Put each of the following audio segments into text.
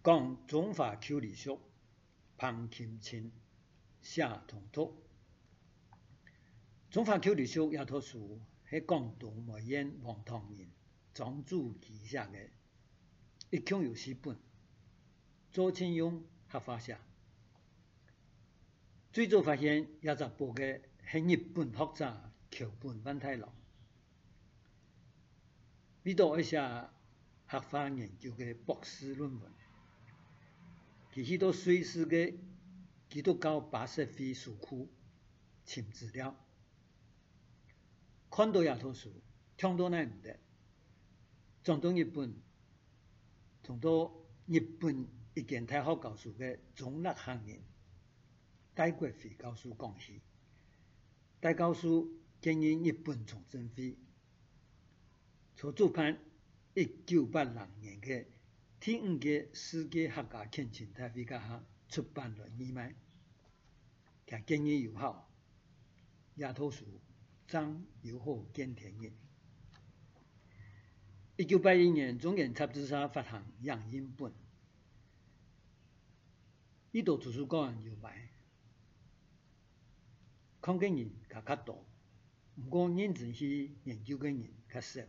讲中华口语书，彭钦清写同读。中华口语书这套书是广东梅县黄塘人庄主旗写的，一共有4本，左青用合法写。最早发现这只部的是日本学者桥本万太郎，为到一写合法研究的博士论文。他去到瑞士的基督教巴瑟会书库寻资料，看到这套书，听到那唔得，转到日本，从到日本一间大学教书的中立行人戴国辉教授讲起，戴教授建议日本重振会所主办1986年的第5届世界客家恳亲大会下出版了义卖，其建议有效，这套书真有好见天日。1981年，中原杂志社发行洋印本，呢度图书馆有卖，看嘅人较多，不过认真去研究嘅人较少。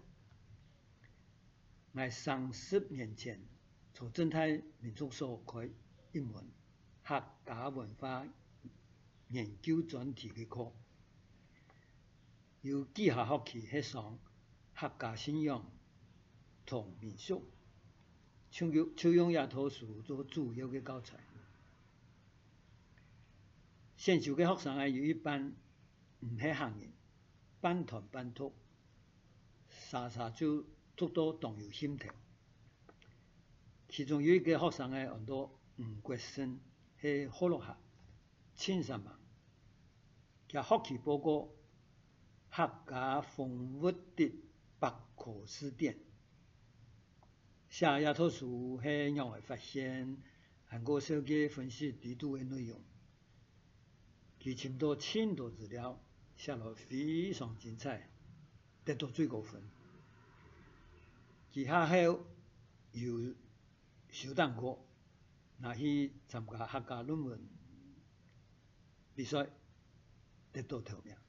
我30年前从正泰民族所开一门客家文化研究专题的课，由几下学期去上客家信仰同民俗，就用这套书做主要的教材。选修的学生有一班唔是行人，半团半读，沙就读到动有心头。其中有一个学生叫做吴国生，是河洛客，73万。佢学期报告客家风物的百科事典，写这套书是让我发现韩国手机分析地图的内容，佢寻到1000多资料，写了非常精彩，得到最高分。其下后有小等过，拿去参加客家论文比赛，得到头名。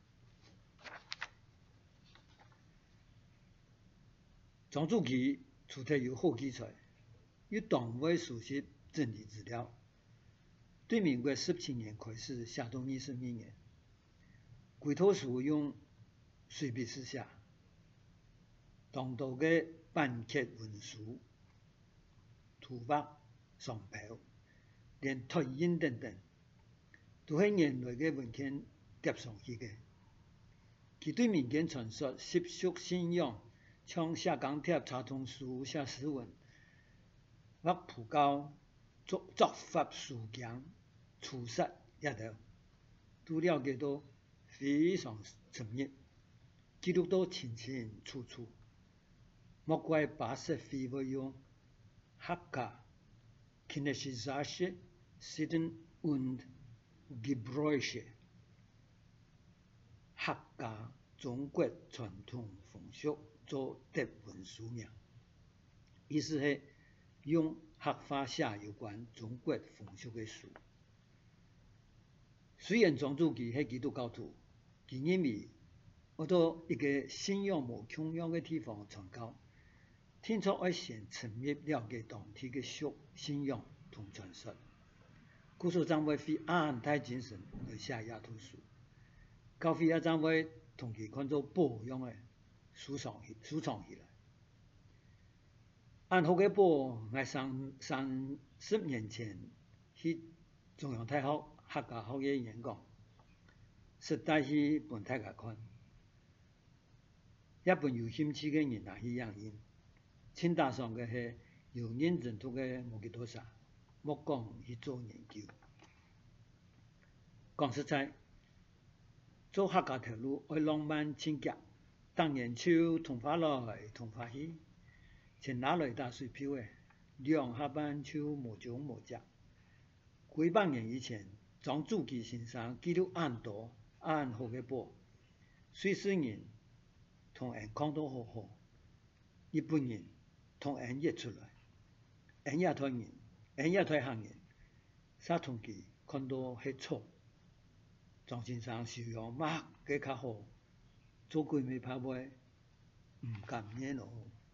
庄主旗出题有好基材，有单位熟悉整理资料。对民国17年开始写到22年，规套书用随笔式写，当道的版刻文书、图画、上票，连拓印等等，都是原来的文件叠上去的。其对民间传说、习俗、信仰，像写钢铁、插通书、写诗文、画蒲高、作法书讲、出杀一头，都了解到非常深入，记录到清清楚楚。莫怪巴瑟会会用客家 Chinesische Sitten und Gebräuche 客家中国传统风俗做德文书名，意思是用客话写有关中国风俗的书。虽然庄主旗是基督教徒，他认为我到一个信仰无穷样的地方传教，天初要先深入了解当地的俗信仰同传说，故所将会以安泰精神来写这套书。教会也将会同其看作宝样的收藏起来。按好嘅报，我30年前去中央大学客家学院演讲，实在去本大家看，一本有兴趣的人拿去样印，请打上嘅是有认真读嘅无几多少，莫讲去做研究。讲实在，做客家条路爱浪漫情结，当然就同花来同花去，钱拿来打水漂的，两下班就无种无价。几百年以前，庄主旗先生记录按多按好嘅报，瑞士人同人讲到好好，日本人同人译出来，人也同人亚太行业，杀通机看到迄错，庄先生受用嘛，计较好，做几暝拍卖，毋甘愿咯。